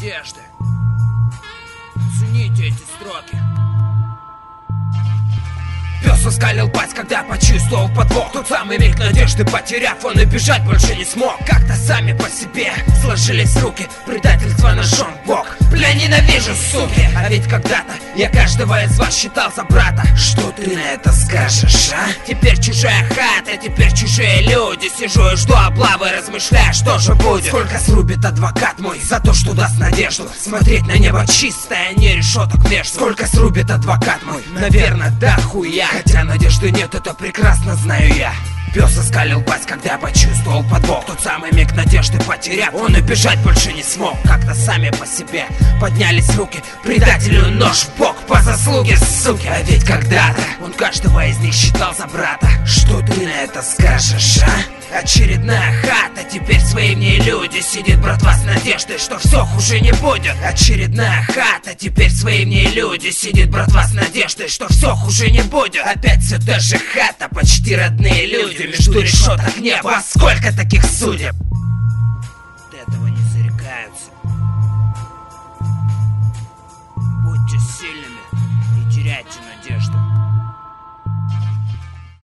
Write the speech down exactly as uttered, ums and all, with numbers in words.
надежды. Цените эти строки. Пес оскалил пасть, когда почувствовал подвох. Тот самый миг надежды потеряв, он и бежать больше не смог. Как-то сами по себе сложились руки, предательство ножом в бок. Бля, ненавижу, суки. А ведь когда-то я каждого из вас считал за брата. Что ты на это скажешь, а? Теперь чужая хата, теперь чужие люди. Сижу и жду облавы, размышляя, что же будет. Сколько срубит адвокат мой за то, что даст надежду смотреть на небо чистое, а не решеток между. Сколько срубит адвокат мой? Наверное, да хуя. Хотя надежды нет, это прекрасно знаю я. Пес оскалил пасть, когда почувствовал подвох. Тот самый миг надежды потеряв, он и бежать больше не смог. Как-то сами по себе поднялись руки, предателю нож в бок по заслуге, суки. А ведь когда-то он каждого из них считал за брата. Что ты на это скажешь, а? Очередная хата, теперь свои в ней люди. Сидит братва с надеждой, что все хуже не будет. Очередная хата, теперь свои в ней люди. Сидит братва с надеждой, что все хуже не будет. Опять все та же хата, почти родные люди. Между решеток неба, сколько таких судеб.